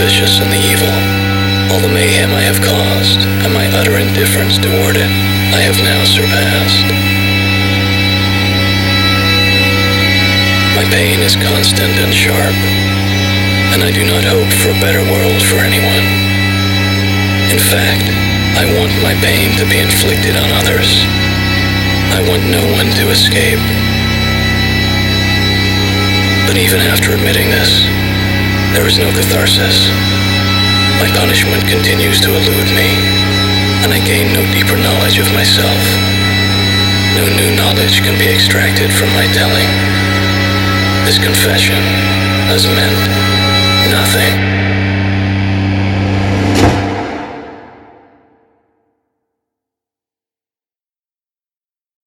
vicious and the evil, all the mayhem I have caused, and my utter indifference toward it, I have now surpassed. My pain is constant and sharp, and I do not hope for a better world for anyone. In fact, I want my pain to be inflicted on others. I want no one to escape. But even after admitting this, there is no catharsis. My punishment continues to elude me, and I gain no deeper knowledge of myself. No new knowledge can be extracted from my telling. This confession has meant nothing.